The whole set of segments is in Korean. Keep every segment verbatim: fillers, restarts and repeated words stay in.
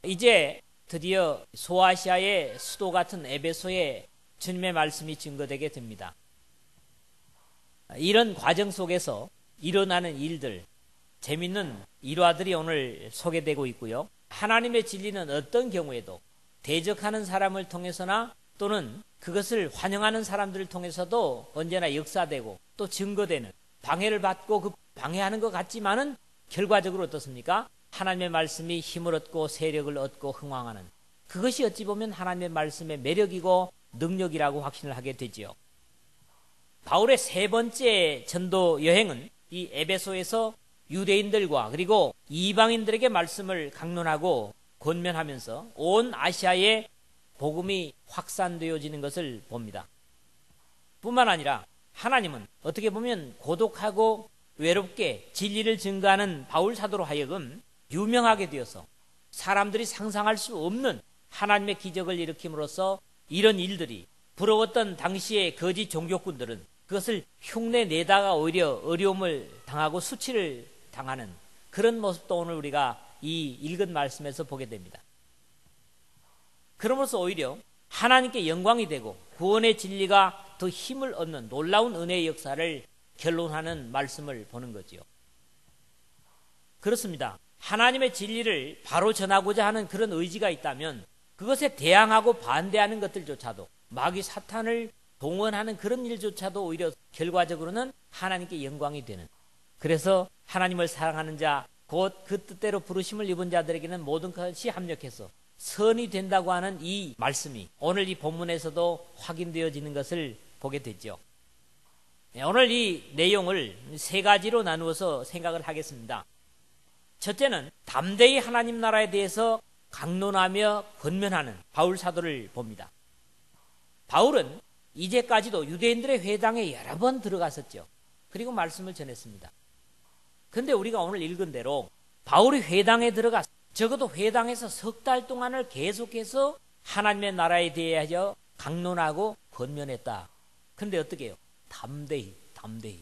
이제 드디어 소아시아의 수도 같은 에베소에 주님의 말씀이 증거되게 됩니다. 이런 과정 속에서 일어나는 일들, 재밌는 일화들이 오늘 소개되고 있고요. 하나님의 진리는 어떤 경우에도 대적하는 사람을 통해서나 또는 그것을 환영하는 사람들을 통해서도 언제나 역사되고 또 증거되는, 방해를 받고 그 방해하는 것 같지만은 결과적으로 어떻습니까? 하나님의 말씀이 힘을 얻고 세력을 얻고 흥왕하는, 그것이 어찌 보면 하나님의 말씀의 매력이고 능력이라고 확신을 하게 되지요. 바울의 세 번째 전도 여행은 이 에베소에서 유대인들과 그리고 이방인들에게 말씀을 강론하고 권면하면서 온 아시아에 복음이 확산되어지는 것을 봅니다. 뿐만 아니라 하나님은 어떻게 보면 고독하고 외롭게 진리를 증거하는 바울 사도로 하여금 유명하게 되어서 사람들이 상상할 수 없는 하나님의 기적을 일으킴으로써 이런 일들이 부러웠던 당시의 거짓 종교꾼들은 그것을 흉내내다가 오히려 어려움을 당하고 수치를 당하는 그런 모습도 오늘 우리가 이 읽은 말씀에서 보게 됩니다. 그러면서 오히려 하나님께 영광이 되고 구원의 진리가 더 힘을 얻는 놀라운 은혜의 역사를 결론하는 말씀을 보는 거지요. 그렇습니다. 하나님의 진리를 바로 전하고자 하는 그런 의지가 있다면 그것에 대항하고 반대하는 것들조차도, 마귀 사탄을 동원하는 그런 일조차도 오히려 결과적으로는 하나님께 영광이 되는, 그래서 하나님을 사랑하는 자 곧 그 뜻대로 부르심을 입은 자들에게는 모든 것이 합력해서 선이 된다고 하는 이 말씀이 오늘 이 본문에서도 확인되어지는 것을 보게 되죠. 오늘 이 내용을 세 가지로 나누어서 생각을 하겠습니다. 첫째는 담대히 하나님 나라에 대해서 강론하며 권면하는 바울 사도를 봅니다. 바울은 이제까지도 유대인들의 회당에 여러 번 들어갔었죠. 그리고 말씀을 전했습니다. 그런데 우리가 오늘 읽은 대로 바울이 회당에 들어가 적어도 회당에서 석 달 동안을 계속해서 하나님의 나라에 대하여 강론하고 권면했다. 그런데 어떻게 해요? 담대히, 담대히.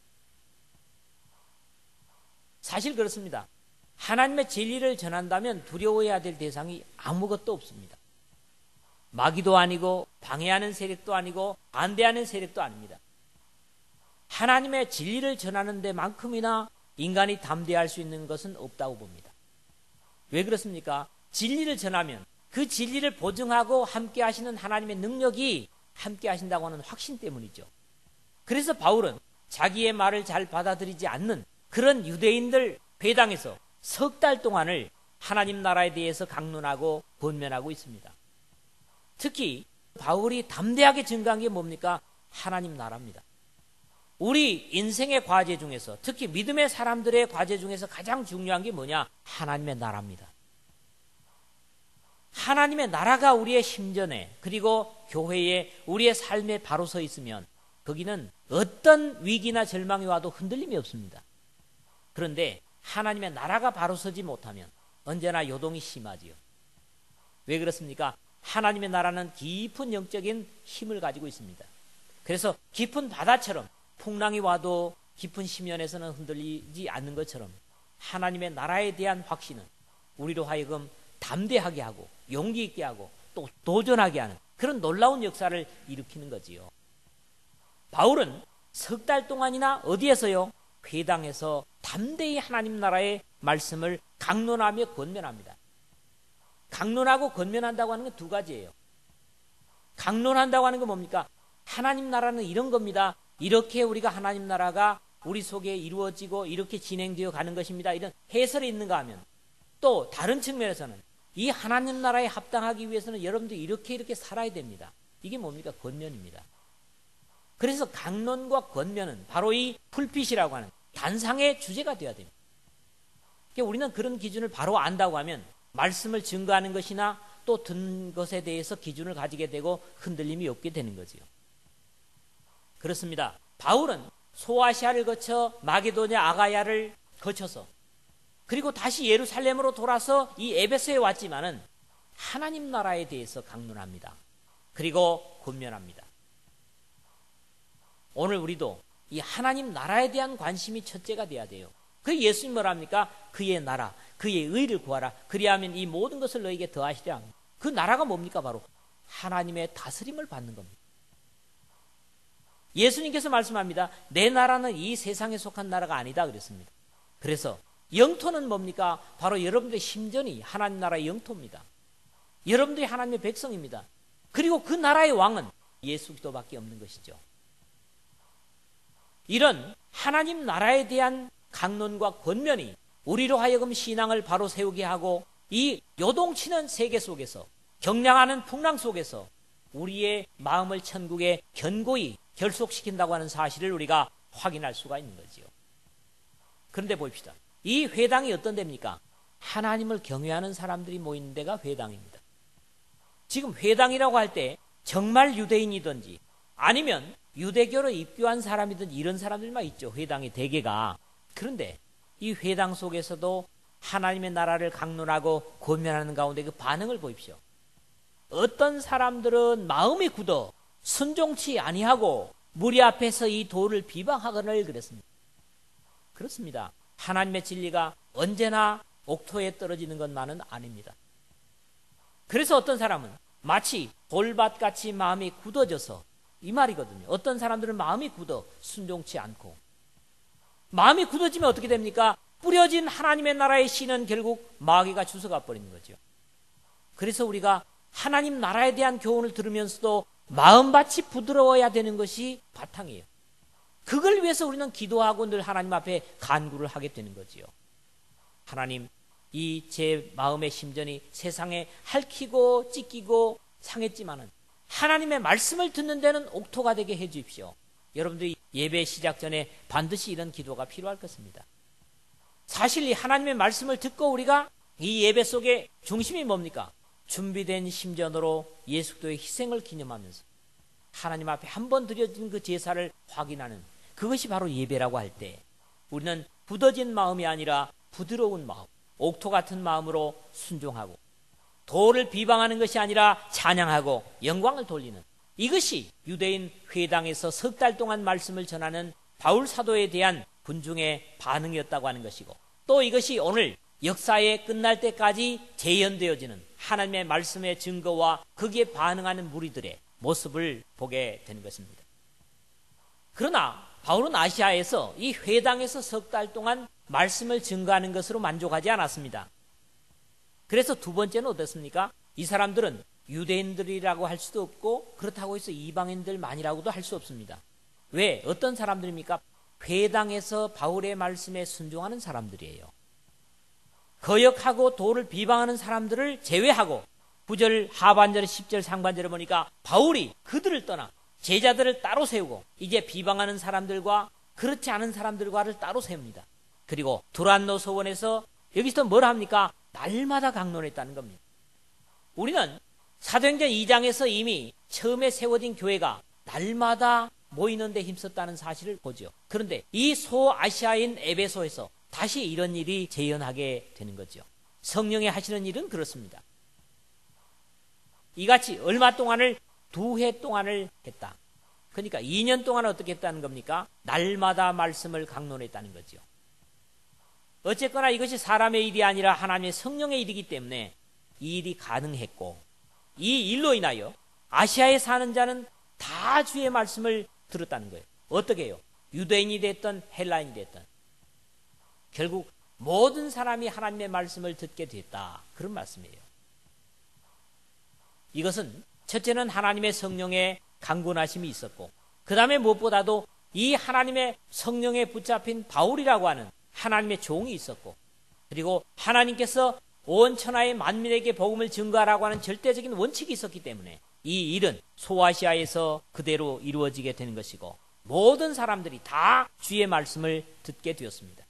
사실 그렇습니다. 하나님의 진리를 전한다면 두려워해야 될 대상이 아무것도 없습니다. 마귀도 아니고 방해하는 세력도 아니고 반대하는 세력도 아닙니다. 하나님의 진리를 전하는 데만큼이나 인간이 담대할 수 있는 것은 없다고 봅니다. 왜 그렇습니까? 진리를 전하면 그 진리를 보증하고 함께 하시는 하나님의 능력이 함께 하신다고 하는 확신 때문이죠. 그래서 바울은 자기의 말을 잘 받아들이지 않는 그런 유대인들 회당에서 석 달 동안을 하나님 나라에 대해서 강론하고 권면하고 있습니다. 특히 바울이 담대하게 증거한 게 뭡니까? 하나님 나라입니다. 우리 인생의 과제 중에서, 특히 믿음의 사람들의 과제 중에서 가장 중요한 게 뭐냐? 하나님의 나라입니다. 하나님의 나라가 우리의 심전에 그리고 교회에 우리의 삶에 바로 서 있으면 거기는 어떤 위기나 절망이 와도 흔들림이 없습니다. 그런데 하나님의 나라가 바로 서지 못하면 언제나 요동이 심하지요. 왜 그렇습니까? 하나님의 나라는 깊은 영적인 힘을 가지고 있습니다. 그래서 깊은 바다처럼 풍랑이 와도 깊은 심연에서는 흔들리지 않는 것처럼 하나님의 나라에 대한 확신은 우리로 하여금 담대하게 하고 용기 있게 하고 또 도전하게 하는 그런 놀라운 역사를 일으키는 거지요. 바울은 석 달 동안이나 어디에서요? 회당에서 담대히 하나님 나라의 말씀을 강론하며 권면합니다. 강론하고 권면한다고 하는 건 두 가지예요. 강론한다고 하는 건 뭡니까? 하나님 나라는 이런 겁니다. 이렇게 우리가 하나님 나라가 우리 속에 이루어지고 이렇게 진행되어 가는 것입니다. 이런 해설이 있는가 하면, 또 다른 측면에서는 이 하나님 나라에 합당하기 위해서는 여러분들이 이렇게 이렇게 살아야 됩니다. 이게 뭡니까? 권면입니다. 그래서 강론과 권면은 바로 이 풀핏이라고 하는 단상의 주제가 되어야 됩니다. 그러니까 우리는 그런 기준을 바로 안다고 하면 말씀을 증거하는 것이나 또 듣는 것에 대해서 기준을 가지게 되고 흔들림이 없게 되는 거지요. 그렇습니다. 바울은 소아시아를 거쳐 마게도냐 아가야를 거쳐서 그리고 다시 예루살렘으로 돌아서 이 에베소에 왔지만은 하나님 나라에 대해서 강론합니다. 그리고 권면합니다. 오늘 우리도 이 하나님 나라에 대한 관심이 첫째가 돼야 돼요. 그 예수님 뭐랍니까? 그의 나라, 그의 의를 구하라. 그리하면 이 모든 것을 너에게 더하시리라. 그 나라가 뭡니까? 바로 하나님의 다스림을 받는 겁니다. 예수님께서 말씀합니다. 내 나라는 이 세상에 속한 나라가 아니다 그랬습니다. 그래서 영토는 뭡니까? 바로 여러분들의 심전이 하나님 나라의 영토입니다. 여러분들이 하나님의 백성입니다. 그리고 그 나라의 왕은 예수 그리스도밖에 없는 것이죠. 이런 하나님 나라에 대한 강론과 권면이 우리로 하여금 신앙을 바로 세우게 하고 이 요동치는 세계 속에서 경량하는 풍랑 속에서 우리의 마음을 천국에 견고히 결속시킨다고 하는 사실을 우리가 확인할 수가 있는 거지요. 그런데 봅시다. 이 회당이 어떤 데입니까? 하나님을 경외하는 사람들이 모이는 데가 회당입니다. 지금 회당이라고 할 때 정말 유대인이든지 아니면 유대교로 입교한 사람이든 이런 사람들만 있죠. 회당의 대개가. 그런데 이 회당 속에서도 하나님의 나라를 강론하고 권면하는 가운데 그 반응을 보십시오. 어떤 사람들은 마음이 굳어 순종치 아니하고 무리 앞에서 이 도를 비방하거늘 그랬습니다. 그렇습니다. 하나님의 진리가 언제나 옥토에 떨어지는 것만은 아닙니다. 그래서 어떤 사람은 마치 돌밭같이 마음이 굳어져서 이 말이거든요. 어떤 사람들은 마음이 굳어 순종치 않고 마음이 굳어지면 어떻게 됩니까? 뿌려진 하나님의 나라의 씨는 결국 마귀가 주워가 버리는 거죠. 그래서 우리가 하나님 나라에 대한 교훈을 들으면서도 마음밭이 부드러워야 되는 것이 바탕이에요. 그걸 위해서 우리는 기도하고 늘 하나님 앞에 간구를 하게 되는 거지요. 하나님, 이 제 마음의 심전이 세상에 핥히고 찢기고 상했지만은 하나님의 말씀을 듣는 데는 옥토가 되게 해 주십시오. 여러분들이 예배 시작 전에 반드시 이런 기도가 필요할 것입니다. 사실 이 하나님의 말씀을 듣고 우리가 이 예배 속에 중심이 뭡니까? 준비된 심전으로 예수 그리스도의 희생을 기념하면서 하나님 앞에 한 번 드려진 그 제사를 확인하는 그것이 바로 예배라고 할 때 우리는 굳어진 마음이 아니라 부드러운 마음, 옥토 같은 마음으로 순종하고 도를 비방하는 것이 아니라 찬양하고 영광을 돌리는 이것이 유대인 회당에서 석 달 동안 말씀을 전하는 바울 사도에 대한 군중의 반응이었다고 하는 것이고 또 이것이 오늘 역사에 끝날 때까지 재현되어지는 하나님의 말씀의 증거와 거기에 반응하는 무리들의 모습을 보게 되는 것입니다. 그러나 바울은 아시아에서 이 회당에서 석 달 동안 말씀을 증거하는 것으로 만족하지 않았습니다. 그래서 두 번째는 어떻습니까? 이 사람들은 유대인들이라고 할 수도 없고 그렇다고 해서 이방인들만이라고도 할 수 없습니다. 왜? 어떤 사람들입니까? 회당에서 바울의 말씀에 순종하는 사람들이에요. 거역하고 도를 비방하는 사람들을 제외하고 구 절 하반절 십 절 상반절을 보니까 바울이 그들을 떠나 제자들을 따로 세우고 이제 비방하는 사람들과 그렇지 않은 사람들과를 따로 세웁니다. 그리고 두란노 소원에서 여기서 뭘 합니까? 날마다 강론했다는 겁니다. 우리는 사도행전 이 장에서 이미 처음에 세워진 교회가 날마다 모이는 데 힘썼다는 사실을 보죠. 그런데 이 소아시아인 에베소에서 다시 이런 일이 재현하게 되는 거죠. 성령이 하시는 일은 그렇습니다. 이같이 얼마 동안을 두 해 동안을 했다. 그러니까 이 년 동안 어떻게 했다는 겁니까? 날마다 말씀을 강론했다는 거죠. 어쨌거나 이것이 사람의 일이 아니라 하나님의 성령의 일이기 때문에 이 일이 가능했고 이 일로 인하여 아시아에 사는 자는 다 주의 말씀을 들었다는 거예요. 어떻게 해요? 유대인이 됐든 헬라인이 됐든 결국 모든 사람이 하나님의 말씀을 듣게 됐다. 그런 말씀이에요. 이것은 첫째는 하나님의 성령의 강권하심이 있었고 그 다음에 무엇보다도 이 하나님의 성령에 붙잡힌 바울이라고 하는 하나님의 종이 있었고 그리고 하나님께서 온 천하의 만민에게 복음을 증거하라고 하는 절대적인 원칙이 있었기 때문에 이 일은 소아시아에서 그대로 이루어지게 되는 것이고 모든 사람들이 다 주의 말씀을 듣게 되었습니다.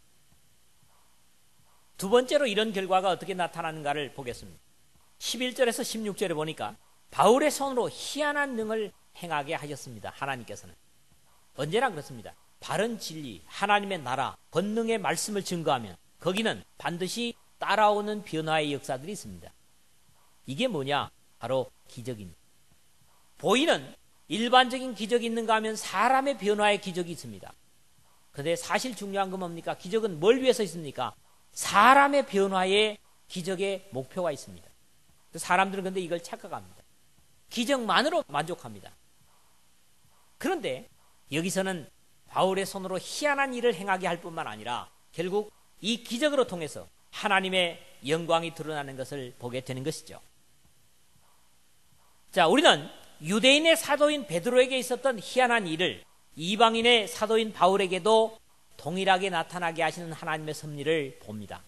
두 번째로 이런 결과가 어떻게 나타나는가를 보겠습니다. 십일 절에서 십육 절에 보니까 바울의 손으로 희한한 능을 행하게 하셨습니다. 하나님께서는 언제나 그렇습니다. 바른 진리, 하나님의 나라, 권능의 말씀을 증거하면 거기는 반드시 따라오는 변화의 역사들이 있습니다. 이게 뭐냐? 바로 기적입니다. 보이는 일반적인 기적이 있는가 하면 사람의 변화의 기적이 있습니다. 그런데 사실 중요한 건 뭡니까? 기적은 뭘 위해서 있습니까? 사람의 변화에 기적의 목표가 있습니다. 사람들은 근데 이걸 착각합니다. 기적만으로 만족합니다. 그런데 여기서는 바울의 손으로 희한한 일을 행하게 할 뿐만 아니라 결국 이 기적으로 통해서 하나님의 영광이 드러나는 것을 보게 되는 것이죠. 자, 우리는 유대인의 사도인 베드로에게 있었던 희한한 일을 이방인의 사도인 바울에게도 동일하게 나타나게 하시는 하나님의 섭리를 봅니다.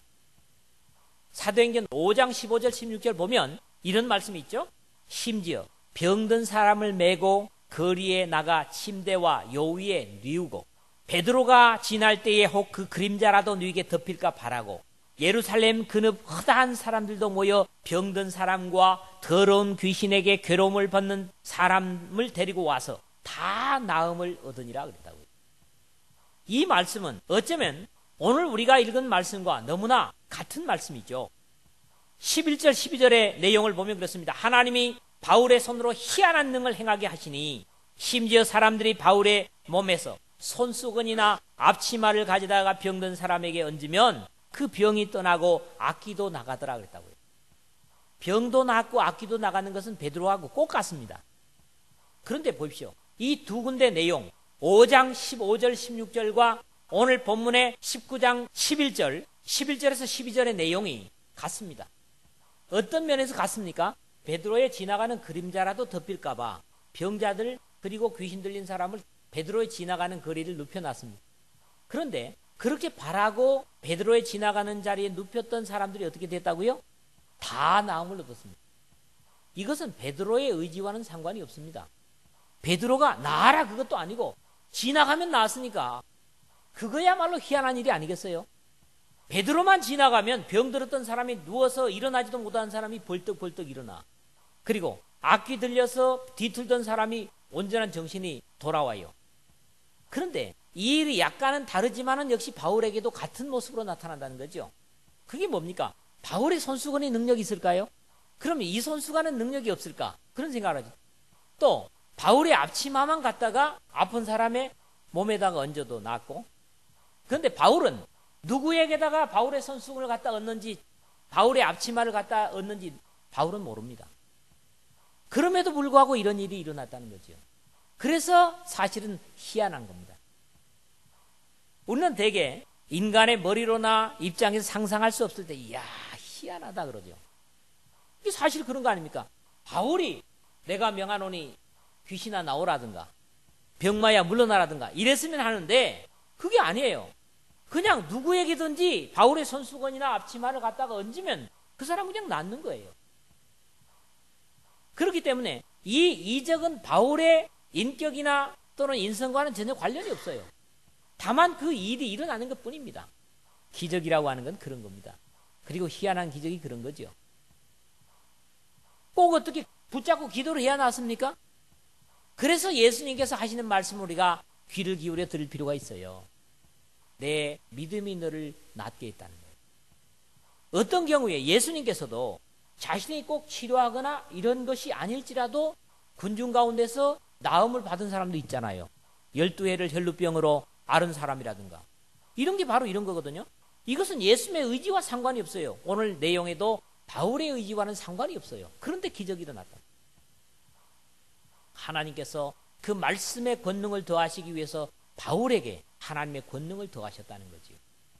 사도행전 오 장 십오 절 십육 절 보면 이런 말씀이 있죠. 심지어 병든 사람을 메고 거리에 나가 침대와 요 위에 뉘우고 베드로가 지날 때에 혹 그 그림자라도 누이게 덮일까 바라고 예루살렘 근읍 허다한 사람들도 모여 병든 사람과 더러운 귀신에게 괴로움을 받는 사람을 데리고 와서 다 나음을 얻으니라 그랬다고요. 이 말씀은 어쩌면 오늘 우리가 읽은 말씀과 너무나 같은 말씀이죠. 십일 절 십이 절의 내용을 보면 그렇습니다. 하나님이 바울의 손으로 희한한 능을 행하게 하시니 심지어 사람들이 바울의 몸에서 손수건이나 앞치마를 가져다가 병든 사람에게 얹으면 그 병이 떠나고 악기도 나가더라 그랬다고요. 병도 낫고 악기도 나가는 것은 베드로하고 꼭 같습니다. 그런데 보십시오. 이 두 군데 내용 오 장 십오 절 십육 절과 오늘 본문의 십구 장 십일 절 십일 절에서 십이 절의 내용이 같습니다. 어떤 면에서 같습니까? 베드로의 지나가는 그림자라도 덮일까 봐 병자들 그리고 귀신 들린 사람을 베드로의 지나가는 거리를 눕혀놨습니다. 그런데 그렇게 바라고 베드로의 지나가는 자리에 눕혔던 사람들이 어떻게 됐다고요? 다 나음을 얻었습니다. 이것은 베드로의 의지와는 상관이 없습니다. 베드로가 나아라 그것도 아니고 지나가면 나았으니까 그거야말로 희한한 일이 아니겠어요? 베드로만 지나가면 병들었던 사람이 누워서 일어나지도 못하는 사람이 벌떡벌떡 일어나. 그리고 악기 들려서 뒤틀던 사람이 온전한 정신이 돌아와요. 그런데 이 일이 약간은 다르지만은 역시 바울에게도 같은 모습으로 나타난다는 거죠. 그게 뭡니까? 바울의 손수건의 능력이 있을까요? 그러면 이 손수건은 능력이 없을까? 그런 생각을 하죠. 또 바울의 앞치마만 갖다가 아픈 사람의 몸에다가 얹어도 낫고, 그런데 바울은 누구에게다가 바울의 손수건을 갖다 얹는지, 바울의 앞치마를 갖다 얹는지 바울은 모릅니다. 그럼에도 불구하고 이런 일이 일어났다는 거죠. 그래서 사실은 희한한 겁니다. 우리는 대개 인간의 머리로나 입장에서 상상할 수 없을 때 이야 희한하다 그러죠. 이게 사실 그런 거 아닙니까? 바울이 내가 명하노니 귀신아 나오라든가 병마야 물러나라든가 이랬으면 하는데 그게 아니에요. 그냥 누구에게든지 바울의 손수건이나 앞치마를 갖다가 얹으면 그 사람 그냥 낫는 거예요. 그렇기 때문에 이 이적은 바울의 인격이나 또는 인성과는 전혀 관련이 없어요. 다만 그 일이 일어나는 것 뿐입니다. 기적이라고 하는 건 그런 겁니다. 그리고 희한한 기적이 그런 거죠. 꼭 어떻게 붙잡고 기도를 해야 나습니까? 그래서 예수님께서 하시는 말씀을 우리가 귀를 기울여 들을 필요가 있어요. 내 믿음이 너를 낫게 했다는 거예요. 어떤 경우에 예수님께서도 자신이 꼭 치료하거나 이런 것이 아닐지라도 군중 가운데서 나음을 받은 사람도 있잖아요. 열두 해를 혈루병으로 앓은 사람이라든가 이런 게 바로 이런 거거든요. 이것은 예수님의 의지와 상관이 없어요. 오늘 내용에도 바울의 의지와는 상관이 없어요. 그런데 기적이 일어났다. 하나님께서 그 말씀의 권능을 더하시기 위해서 바울에게 하나님의 권능을 더하셨다는 거지요.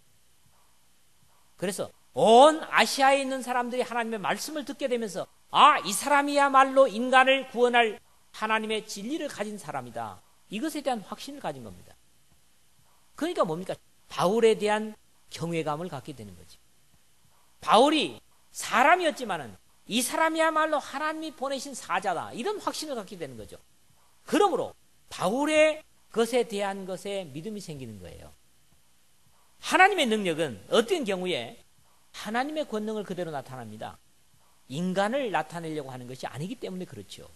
그래서 온 아시아에 있는 사람들이 하나님의 말씀을 듣게 되면서 아, 이 사람이야말로 인간을 구원할 하나님의 진리를 가진 사람이다. 이것에 대한 확신을 가진 겁니다. 그러니까 뭡니까? 바울에 대한 경외감을 갖게 되는 거지. 바울이 사람이었지만은 이 사람이야말로 하나님이 보내신 사자다. 이런 확신을 갖게 되는 거죠. 그러므로 바울의 것에 대한 것에 믿음이 생기는 거예요. 하나님의 능력은 어떤 경우에 하나님의 권능을 그대로 나타납니다. 인간을 나타내려고 하는 것이 아니기 때문에 그렇죠.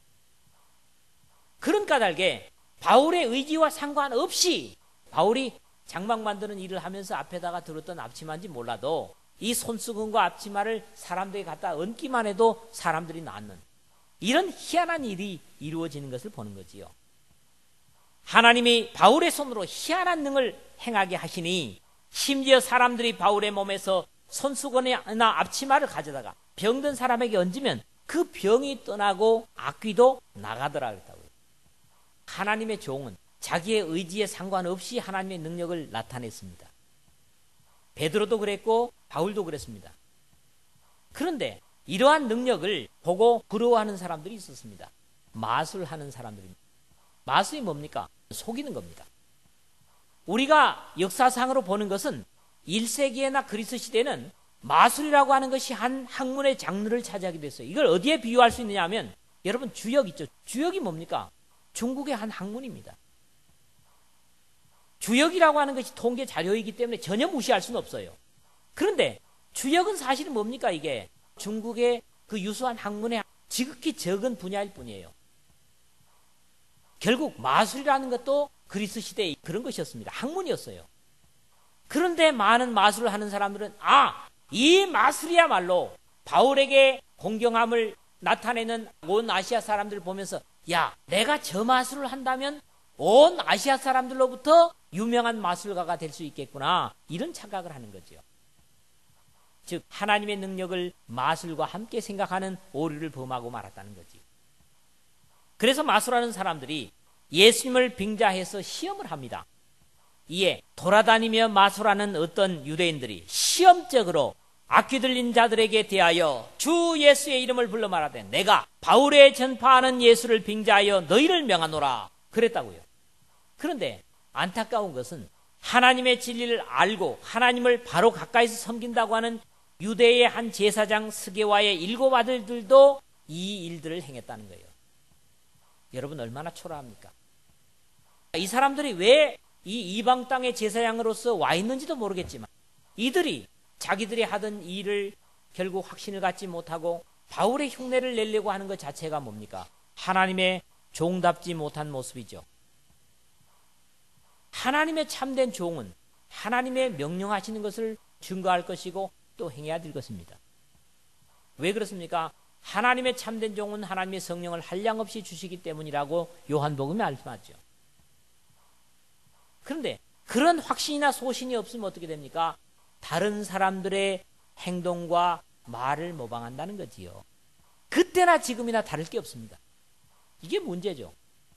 그런 까닭에 바울의 의지와 상관없이 바울이 장막 만드는 일을 하면서 앞에다가 들었던 앞치마인지 몰라도 이 손수건과 앞치마를 사람들이 갖다 얹기만 해도 사람들이 낫는 이런 희한한 일이 이루어지는 것을 보는 거지요. 하나님이 바울의 손으로 희한한 능을 행하게 하시니 심지어 사람들이 바울의 몸에서 손수건이나 앞치마를 가져다가 병든 사람에게 얹으면 그 병이 떠나고 악귀도 나가더라 그랬다고요. 하나님의 종은 자기의 의지에 상관없이 하나님의 능력을 나타냈습니다. 베드로도 그랬고 바울도 그랬습니다. 그런데 이러한 능력을 보고 부러워하는 사람들이 있었습니다. 마술하는 사람들입니다. 마술이 뭡니까? 속이는 겁니다. 우리가 역사상으로 보는 것은 일 세기에나 그리스 시대는 마술이라고 하는 것이 한 학문의 장르를 차지하게 됐어요. 이걸 어디에 비유할 수 있느냐 하면 여러분 주역 있죠. 주역이 뭡니까? 중국의 한 학문입니다. 주역이라고 하는 것이 통계 자료이기 때문에 전혀 무시할 수는 없어요. 그런데 주역은 사실은 뭡니까? 이게 중국의 그 유수한 학문의 지극히 적은 분야일 뿐이에요. 결국 마술이라는 것도 그리스 시대에 그런 것이었습니다. 학문이었어요. 그런데 많은 마술을 하는 사람들은 아, 이 마술이야말로 바울에게 공경함을 나타내는 온 아시아 사람들을 보면서 야, 내가 저 마술을 한다면 온 아시아 사람들로부터 유명한 마술가가 될 수 있겠구나, 이런 착각을 하는 거죠. 즉 하나님의 능력을 마술과 함께 생각하는 오류를 범하고 말았다는 거지. 그래서 마술하는 사람들이 예수님을 빙자해서 시험을 합니다. 이에 돌아다니며 마술하는 어떤 유대인들이 시험적으로 악귀 들린 자들에게 대하여 주 예수의 이름을 불러 말하되 내가 바울의 전파하는 예수를 빙자하여 너희를 명하노라 그랬다고요. 그런데 안타까운 것은 하나님의 진리를 알고 하나님을 바로 가까이서 섬긴다고 하는 유대의 한 제사장 스게와의 일곱 아들들도 이 일들을 행했다는 거예요. 여러분 얼마나 초라합니까? 이 사람들이 왜 이 이방 땅의 제사장으로서 와 있는지도 모르겠지만 이들이 자기들이 하던 일을 결국 확신을 갖지 못하고 바울의 흉내를 내려고 하는 것 자체가 뭡니까? 하나님의 종답지 못한 모습이죠. 하나님의 참된 종은 하나님의 명령하시는 것을 증거할 것이고 또 행해야 될 것입니다. 왜 그렇습니까? 하나님의 참된 종은 하나님의 성령을 한량없이 주시기 때문이라고 요한복음에 말씀하죠. 그런데 그런 확신이나 소신이 없으면 어떻게 됩니까? 다른 사람들의 행동과 말을 모방한다는 거지요. 그때나 지금이나 다를 게 없습니다. 이게 문제죠.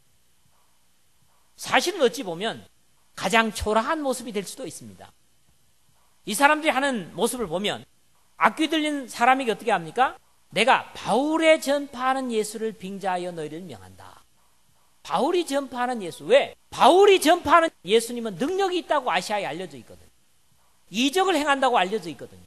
사실은 어찌 보면 가장 초라한 모습이 될 수도 있습니다. 이 사람들이 하는 모습을 보면 악귀 들린 사람에게 어떻게 합니까? 내가 바울의 전파하는 예수를 빙자하여 너희를 명한다. 바울이 전파하는 예수. 왜? 바울이 전파하는 예수님은 능력이 있다고 아시아에 알려져 있거든요. 이적을 행한다고 알려져 있거든요.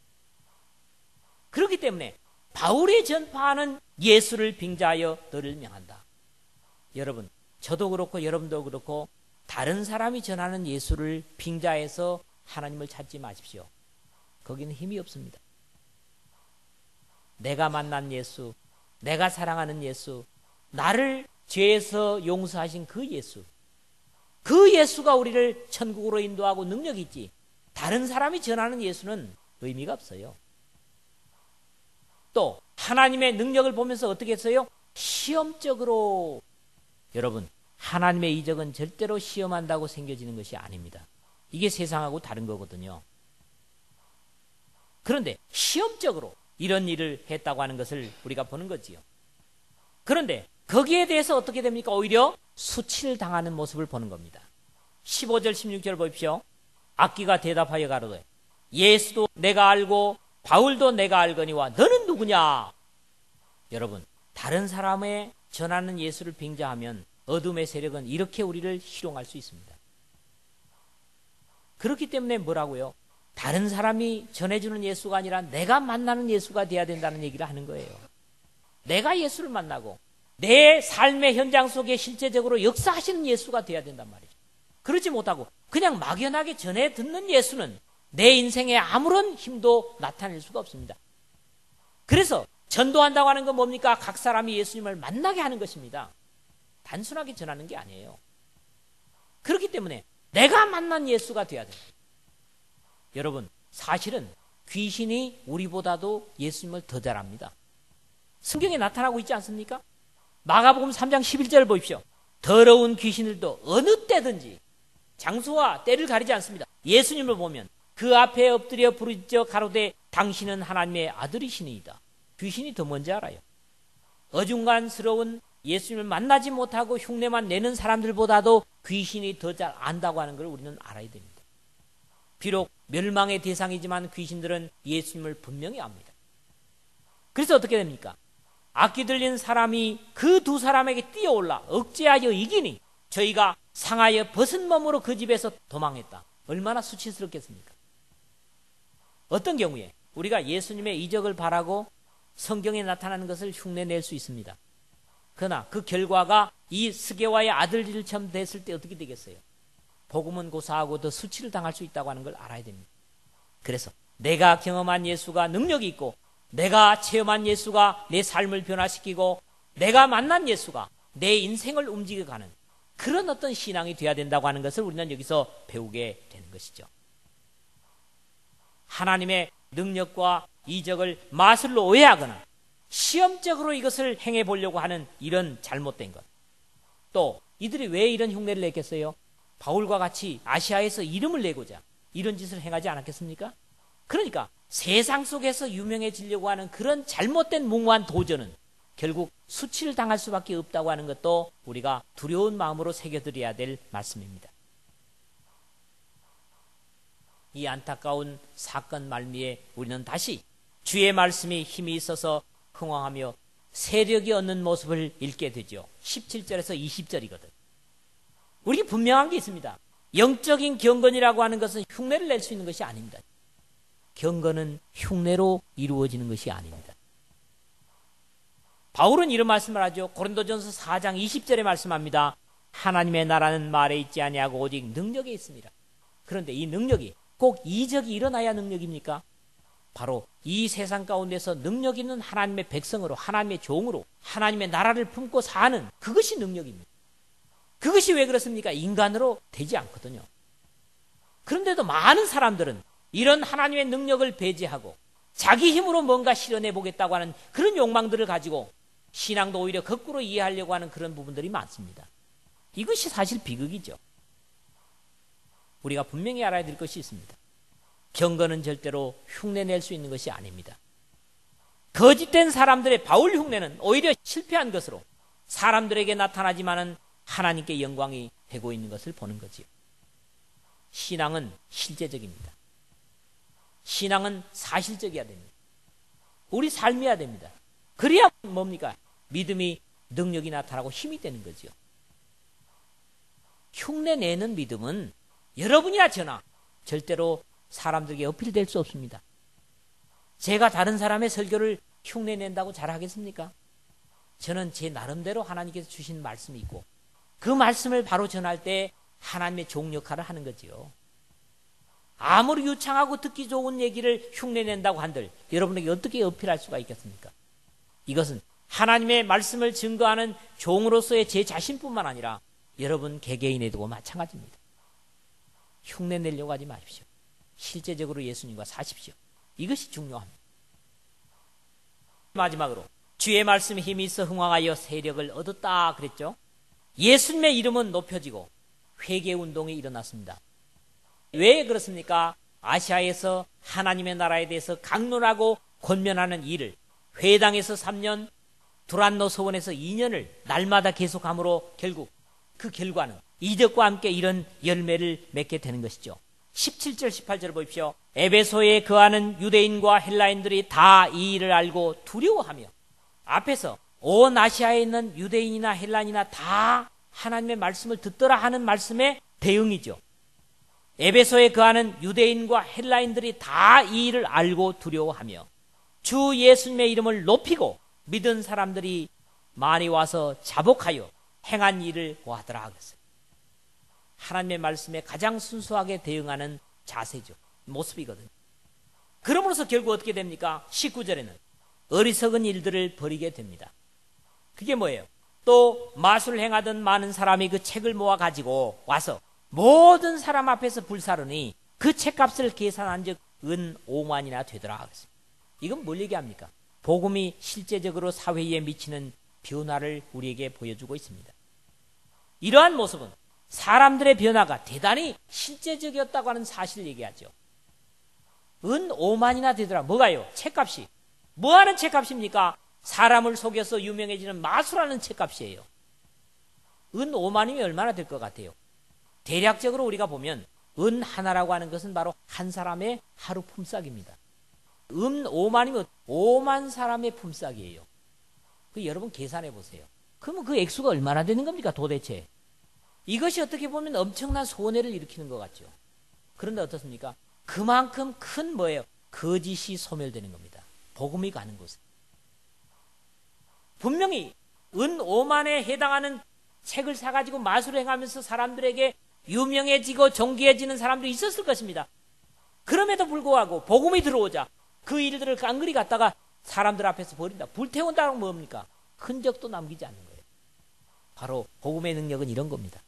그렇기 때문에 바울이 전파하는 예수를 빙자하여 너를 명한다. 여러분, 저도 그렇고 여러분도 그렇고 다른 사람이 전하는 예수를 빙자해서 하나님을 찾지 마십시오. 거기는 힘이 없습니다. 내가 만난 예수, 내가 사랑하는 예수, 나를 죄에서 용서하신 그 예수, 그 예수가 우리를 천국으로 인도하고 능력이 있지 다른 사람이 전하는 예수는 의미가 없어요. 또 하나님의 능력을 보면서 어떻게 했어요? 시험적으로. 여러분, 하나님의 이적은 절대로 시험한다고 생겨지는 것이 아닙니다. 이게 세상하고 다른 거거든요. 그런데 시험적으로 이런 일을 했다고 하는 것을 우리가 보는 거지요. 그런데 거기에 대해서 어떻게 됩니까? 오히려 수치를 당하는 모습을 보는 겁니다. 십오 절 십육 절 보십시오. 악귀가 대답하여 가로되 예수도 내가 알고 바울도 내가 알거니와 너는 누구냐? 여러분, 다른 사람의 전하는 예수를 빙자하면 어둠의 세력은 이렇게 우리를 희롱할 수 있습니다. 그렇기 때문에 뭐라고요? 다른 사람이 전해주는 예수가 아니라 내가 만나는 예수가 돼야 된다는 얘기를 하는 거예요. 내가 예수를 만나고 내 삶의 현장 속에 실제적으로 역사하시는 예수가 돼야 된단 말이죠. 그러지 못하고 그냥 막연하게 전해 듣는 예수는 내 인생에 아무런 힘도 나타낼 수가 없습니다. 그래서 전도한다고 하는 건 뭡니까? 각 사람이 예수님을 만나게 하는 것입니다. 단순하게 전하는 게 아니에요. 그렇기 때문에 내가 만난 예수가 돼야 돼요. 여러분, 사실은 귀신이 우리보다도 예수님을 더 잘합니다. 성경에 나타나고 있지 않습니까? 마가복음 삼 장 십일 절 보십시오. 더러운 귀신들도 어느 때든지 장소와 때를 가리지 않습니다. 예수님을 보면 그 앞에 엎드려 부르짖어 가로되 당신은 하나님의 아들이시니이다. 귀신이 더 뭔지 알아요. 어중간스러운 예수님을 만나지 못하고 흉내만 내는 사람들보다도 귀신이 더 잘 안다고 하는 걸 우리는 알아야 됩니다. 비록 멸망의 대상이지만 귀신들은 예수님을 분명히 압니다. 그래서 어떻게 됩니까? 악기 들린 사람이 그 두 사람에게 뛰어올라 억제하여 이기니 저희가 상하여 벗은 몸으로 그 집에서 도망했다. 얼마나 수치스럽겠습니까? 어떤 경우에 우리가 예수님의 이적을 바라고 성경에 나타나는 것을 흉내낼 수 있습니다. 그러나 그 결과가 이 스게와의 아들들처럼 됐을 때 어떻게 되겠어요? 복음은 고사하고 더 수치를 당할 수 있다고 하는 걸 알아야 됩니다. 그래서 내가 경험한 예수가 능력이 있고 내가 체험한 예수가 내 삶을 변화시키고 내가 만난 예수가 내 인생을 움직여가는 그런 어떤 신앙이 되어야 된다고 하는 것을 우리는 여기서 배우게 되는 것이죠. 하나님의 능력과 이적을 마술로 오해하거나 시험적으로 이것을 행해 보려고 하는 이런 잘못된 것. 또 이들이 왜 이런 흉내를 냈겠어요? 바울과 같이 아시아에서 이름을 내고자 이런 짓을 행하지 않았겠습니까? 그러니까 세상 속에서 유명해지려고 하는 그런 잘못된 무모한 도전은 결국 수치를 당할 수밖에 없다고 하는 것도 우리가 두려운 마음으로 새겨드려야 될 말씀입니다. 이 안타까운 사건 말미에 우리는 다시 주의 말씀이 힘이 있어서 흥왕하며 세력이 얻는 모습을 읽게 되죠. 십칠 절에서 이십 절이거든. 우리 분명한 게 있습니다. 영적인 경건이라고 하는 것은 흉내를 낼 수 있는 것이 아닙니다. 경건은 흉내로 이루어지는 것이 아닙니다. 바울은 이런 말씀을 하죠. 고린도전서 사 장 이십 절에 말씀합니다. 하나님의 나라는 말에 있지 아니하고 오직 능력에 있습니다. 그런데 이 능력이 꼭 이적이 일어나야 능력입니까? 바로 이 세상 가운데서 능력 있는 하나님의 백성으로 하나님의 종으로 하나님의 나라를 품고 사는 그것이 능력입니다. 그것이 왜 그렇습니까? 인간으로 되지 않거든요. 그런데도 많은 사람들은 이런 하나님의 능력을 배제하고 자기 힘으로 뭔가 실현해 보겠다고 하는 그런 욕망들을 가지고 신앙도 오히려 거꾸로 이해하려고 하는 그런 부분들이 많습니다. 이것이 사실 비극이죠. 우리가 분명히 알아야 될 것이 있습니다. 경건은 절대로 흉내낼 수 있는 것이 아닙니다. 거짓된 사람들의 바울 흉내는 오히려 실패한 것으로 사람들에게 나타나지만은 하나님께 영광이 되고 있는 것을 보는 거지요. 신앙은 실제적입니다. 신앙은 사실적이어야 됩니다. 우리 삶이어야 됩니다. 그래야 뭡니까? 믿음이 능력이 나타나고 힘이 되는 거죠. 흉내내는 믿음은 여러분이나 저나 절대로 사람들에게 어필될 수 없습니다. 제가 다른 사람의 설교를 흉내낸다고 잘하겠습니까? 저는 제 나름대로 하나님께서 주신 말씀이 있고 그 말씀을 바로 전할 때 하나님의 종 역할을 하는 거지요. 아무리 유창하고 듣기 좋은 얘기를 흉내낸다고 한들 여러분에게 어떻게 어필할 수가 있겠습니까? 이것은 하나님의 말씀을 증거하는 종으로서의 제 자신뿐만 아니라 여러분 개개인에도 마찬가지입니다. 흉내내려고 하지 마십시오. 실제적으로 예수님과 사십시오. 이것이 중요합니다. 마지막으로 주의 말씀에 힘이 있어 흥왕하여 세력을 얻었다 그랬죠. 예수님의 이름은 높여지고 회개운동이 일어났습니다. 왜 그렇습니까? 아시아에서 하나님의 나라에 대해서 강론하고 권면하는 일을 회당에서 삼 년, 두란노 서원에서 이 년을 날마다 계속함으로 결국 그 결과는 이적과 함께 이런 열매를 맺게 되는 것이죠. 십칠 절, 십팔 절을 보십시오. 에베소에 거하는 유대인과 헬라인들이 다 이 일을 알고 두려워하며 앞에서 온 아시아에 있는 유대인이나 헬라인이나 다 하나님의 말씀을 듣더라 하는 말씀의 대응이죠. 에베소에 거하는 유대인과 헬라인들이 다 이 일을 알고 두려워하며 주 예수님의 이름을 높이고 믿은 사람들이 많이 와서 자복하여 행한 일을 보았더라 그랬어요. 하나님의 말씀에 가장 순수하게 대응하는 자세죠. 모습이거든요. 그러므로서 결국 어떻게 됩니까? 십구 절에는 어리석은 일들을 벌이게 됩니다. 그게 뭐예요? 또 마술을 행하던 많은 사람이 그 책을 모아 가지고 와서 모든 사람 앞에서 불사르니 그 책값을 계산한 즉 은 오만이나 되더라 그랬어요. 이건 뭘 얘기합니까? 복음이 실제적으로 사회에 미치는 변화를 우리에게 보여주고 있습니다. 이러한 모습은 사람들의 변화가 대단히 실제적이었다고 하는 사실을 얘기하죠. 은 오만이나 되더라. 뭐가요? 책값이. 뭐하는 책값입니까? 사람을 속여서 유명해지는 마술하는 책값이에요. 은 오만이면 얼마나 될 것 같아요? 대략적으로 우리가 보면 은 하나라고 하는 것은 바로 한 사람의 하루 품삯입니다. 은 오만이면 오만 사람의 품삯이에요. 그 여러분 계산해 보세요. 그러면 그 액수가 얼마나 되는 겁니까 도대체? 이것이 어떻게 보면 엄청난 손해를 일으키는 것 같죠. 그런데 어떻습니까? 그만큼 큰 뭐예요? 거짓이 소멸되는 겁니다. 복음이 가는 곳에. 분명히 은 오만에 해당하는 책을 사가지고 마술을 행하면서 사람들에게 유명해지고 존귀해지는 사람들이 있었을 것입니다. 그럼에도 불구하고 복음이 들어오자 그 일들을 깡그리 갖다가 사람들 앞에서 버린다. 불태운다는 뭡니까? 흔적도 남기지 않는 거예요. 바로 복음의 능력은 이런 겁니다.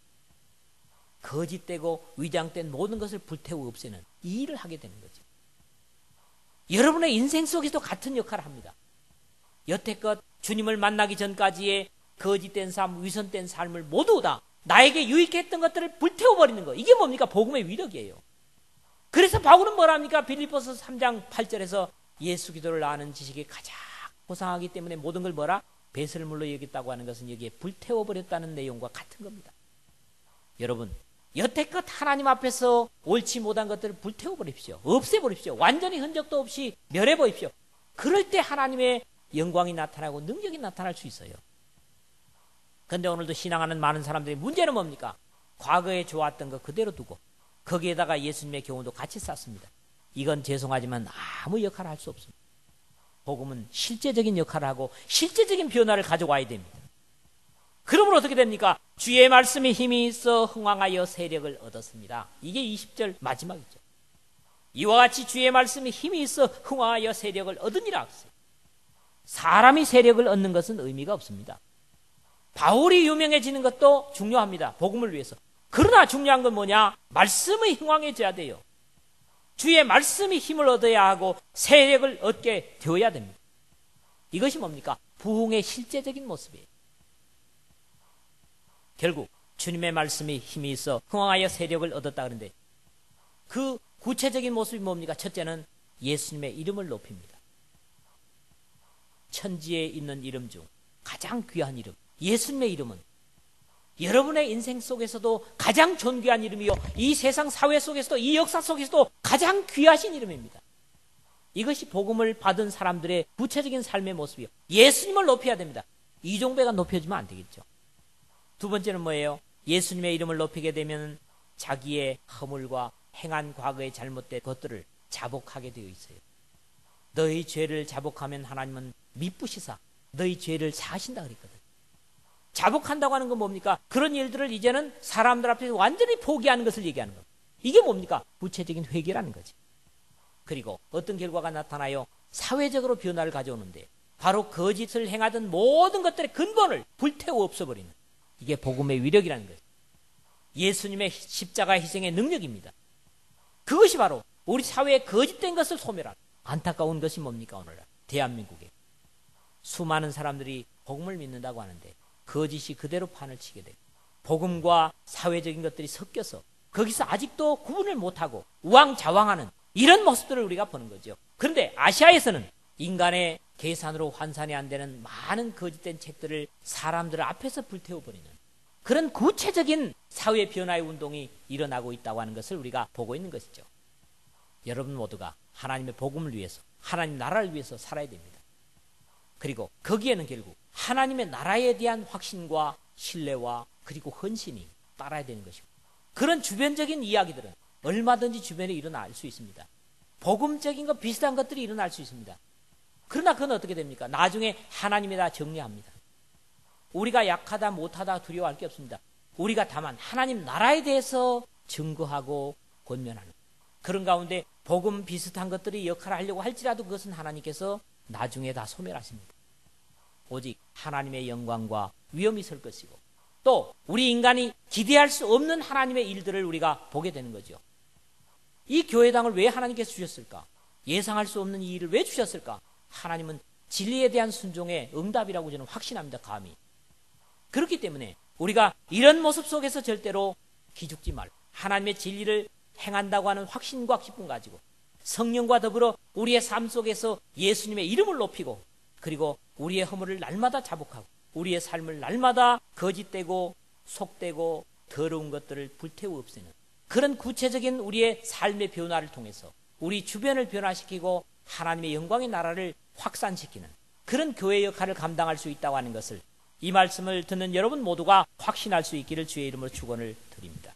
거짓되고 위장된 모든 것을 불태우고 없애는 이 일을 하게 되는 거죠. 여러분의 인생 속에서도 같은 역할을 합니다. 여태껏 주님을 만나기 전까지의 거짓된 삶, 위선된 삶을 모두 다 나에게 유익했던 것들을 불태워버리는 거. 이게 뭡니까? 복음의 위력이에요. 그래서 바울은 뭐랍니까? 빌립보서 삼 장 팔 절에서 예수 기도를 아는 지식이 가장 고상하기 때문에 모든 걸 뭐라? 배설물로 여겼다고 하는 것은 여기에 불태워버렸다는 내용과 같은 겁니다. 여러분, 여태껏 하나님 앞에서 옳지 못한 것들을 불태워버립시오. 없애버립시오. 완전히 흔적도 없이 멸해버립시오. 그럴 때 하나님의 영광이 나타나고 능력이 나타날 수 있어요. 그런데 오늘도 신앙하는 많은 사람들의 문제는 뭡니까? 과거에 좋았던 거 그대로 두고 거기에다가 예수님의 경우도 같이 쌓습니다. 이건 죄송하지만 아무 역할을 할 수 없습니다. 복음은 실제적인 역할을 하고 실제적인 변화를 가져와야 됩니다. 그러면 어떻게 됩니까? 주의 말씀에 힘이 있어 흥왕하여 세력을 얻었습니다. 이게 이십 절 마지막이죠. 이와 같이 주의 말씀에 힘이 있어 흥왕하여 세력을 얻으니라. 사람이 세력을 얻는 것은 의미가 없습니다. 바울이 유명해지는 것도 중요합니다. 복음을 위해서. 그러나 중요한 건 뭐냐? 말씀이 흥왕해져야 돼요. 주의 말씀이 힘을 얻어야 하고 세력을 얻게 되어야 됩니다. 이것이 뭡니까? 부흥의 실제적인 모습이에요. 결국 주님의 말씀이 힘이 있어 흥왕하여 세력을 얻었다 그러는데 그 구체적인 모습이 뭡니까? 첫째는 예수님의 이름을 높입니다. 천지에 있는 이름 중 가장 귀한 이름, 예수님의 이름은 여러분의 인생 속에서도 가장 존귀한 이름이요, 이 세상 사회 속에서도, 이 역사 속에서도 가장 귀하신 이름입니다. 이것이 복음을 받은 사람들의 구체적인 삶의 모습이요. 예수님을 높여야 됩니다. 이종배가 높여주면 안 되겠죠. 두 번째는 뭐예요? 예수님의 이름을 높이게 되면 자기의 허물과 행한 과거의 잘못된 것들을 자복하게 되어 있어요. 너희 죄를 자복하면 하나님은 미쁘시사 너희 죄를 사하신다 그랬거든. 자복한다고 하는 건 뭡니까? 그런 일들을 이제는 사람들 앞에서 완전히 포기하는 것을 얘기하는 겁니다. 이게 뭡니까? 구체적인 회개라는 거지. 그리고 어떤 결과가 나타나요? 사회적으로 변화를 가져오는데 바로 거짓을 행하던 모든 것들의 근본을 불태워 없애버리는, 이게 복음의 위력이라는 거죠. 예수님의 십자가 희생의 능력입니다. 그것이 바로 우리 사회의 거짓된 것을 소멸하는. 안타까운 것이 뭡니까? 오늘날 대한민국에 수많은 사람들이 복음을 믿는다고 하는데 거짓이 그대로 판을 치게 되고 복음과 사회적인 것들이 섞여서 거기서 아직도 구분을 못하고 우왕좌왕하는 이런 모습들을 우리가 보는 거죠. 그런데 아시아에서는 인간의 계산으로 환산이 안 되는 많은 거짓된 책들을 사람들 앞에서 불태워버리는 그런 구체적인 사회 변화의 운동이 일어나고 있다고 하는 것을 우리가 보고 있는 것이죠. 여러분 모두가 하나님의 복음을 위해서, 하나님 나라를 위해서 살아야 됩니다. 그리고 거기에는 결국 하나님의 나라에 대한 확신과 신뢰와 그리고 헌신이 따라야 되는 것이고, 그런 주변적인 이야기들은 얼마든지 주변에 일어날 수 있습니다. 복음적인 것 비슷한 것들이 일어날 수 있습니다. 그러나 그건 어떻게 됩니까? 나중에 하나님이 다 정리합니다. 우리가 약하다 못하다 두려워할 게 없습니다. 우리가 다만 하나님 나라에 대해서 증거하고 권면하는 그런 가운데 복음 비슷한 것들이 역할을 하려고 할지라도 그것은 하나님께서 나중에 다 소멸하십니다. 오직 하나님의 영광과 위엄이 설 것이고 또 우리 인간이 기대할 수 없는 하나님의 일들을 우리가 보게 되는 거죠. 이 교회당을 왜 하나님께서 주셨을까? 예상할 수 없는 이 일을 왜 주셨을까? 하나님은 진리에 대한 순종의 응답이라고 저는 확신합니다. 감히. 그렇기 때문에 우리가 이런 모습 속에서 절대로 기죽지 말고 하나님의 진리를 행한다고 하는 확신과 기쁨 가지고 성령과 더불어 우리의 삶 속에서 예수님의 이름을 높이고 그리고 우리의 허물을 날마다 자복하고 우리의 삶을 날마다 거짓되고 속되고 더러운 것들을 불태워 없애는 그런 구체적인 우리의 삶의 변화를 통해서 우리 주변을 변화시키고 하나님의 영광의 나라를 확산시키는 그런 교회 역할을 감당할 수 있다고 하는 것을 이 말씀을 듣는 여러분 모두가 확신할 수 있기를 주의 이름으로 축원을 드립니다.